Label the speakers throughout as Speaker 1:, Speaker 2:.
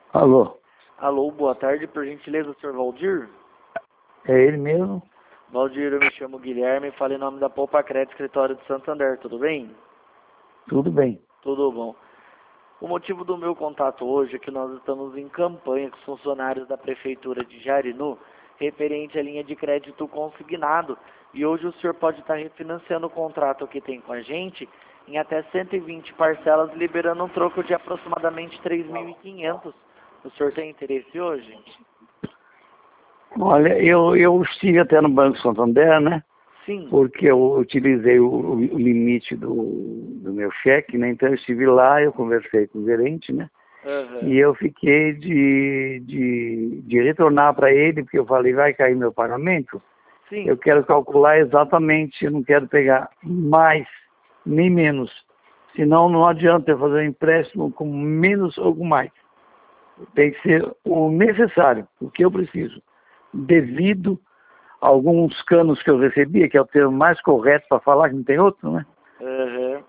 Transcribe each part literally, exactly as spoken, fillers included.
Speaker 1: Alô?
Speaker 2: Alô, boa tarde, por gentileza, senhor Valdir?
Speaker 1: É ele mesmo?
Speaker 2: Valdir, eu me chamo Guilherme, falo em nome da Poupa Crédito, escritório de Santander, tudo bem?
Speaker 1: Tudo bem.
Speaker 2: Tudo bom. O motivo do meu contato hoje é que nós estamos em campanha com os funcionários da Prefeitura de Jarinu, referente à linha de crédito consignado, e hoje o senhor pode estar refinanciando o contrato que tem com a gente em até cento e vinte parcelas, liberando um troco de aproximadamente três mil e quinhentos. O senhor tem interesse hoje?
Speaker 1: Olha, eu, eu estive até no Banco Santander, né?
Speaker 2: Sim.
Speaker 1: Porque eu utilizei o, o limite do, do meu cheque, né? Então eu estive lá, eu conversei com o gerente, né?
Speaker 2: Uhum.
Speaker 1: E eu fiquei de, de, de retornar para ele, porque eu falei, vai cair meu pagamento.
Speaker 2: Sim.
Speaker 1: Eu quero calcular exatamente, eu não quero pegar mais nem menos. Senão não adianta eu fazer um empréstimo com menos ou com mais. Tem que ser o necessário, o que eu preciso. Devido a alguns canos que eu recebia, que é o termo mais correto para falar, que não tem outro, né?
Speaker 2: Uhum.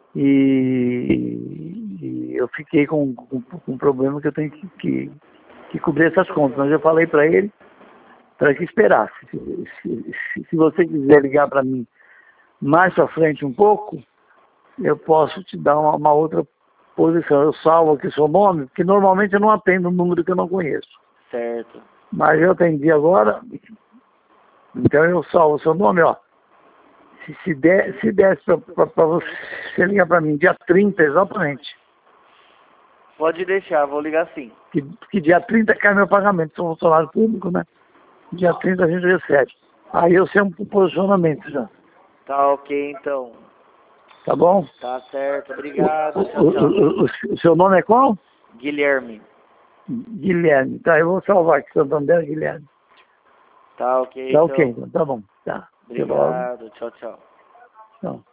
Speaker 1: E, e eu fiquei com, com, com um problema que eu tenho que, que, que cobrir essas contas. Mas eu falei para ele para que esperasse. Se, se, se você quiser ligar para mim mais para frente um pouco, eu posso te dar uma, uma outra posição. Eu salvo aqui seu nome, porque normalmente eu não atendo um número que eu não conheço.
Speaker 2: Certo.
Speaker 1: Mas eu atendi agora, então eu salvo seu nome, ó. Se, se, der, se desse para você ligar para mim dia trinta, exatamente.
Speaker 2: Pode deixar, vou ligar sim.
Speaker 1: Que, que dia trinta cai meu pagamento, sou funcionário público, né? Dia trinta a gente recebe. Aí eu sei um posicionamento já.
Speaker 2: Tá ok, então.
Speaker 1: Tá bom?
Speaker 2: Tá certo, obrigado.
Speaker 1: O,
Speaker 2: Tchau,
Speaker 1: o,
Speaker 2: tchau.
Speaker 1: o, o, o seu nome é qual?
Speaker 2: Guilherme.
Speaker 1: Guilherme. Tá, eu vou salvar aqui, Santander Guilherme.
Speaker 2: Tá ok,
Speaker 1: Tá
Speaker 2: então.
Speaker 1: ok, então, tá bom. Tá. Até logo.
Speaker 2: Obrigado, tchau, tchau.
Speaker 1: Tchau.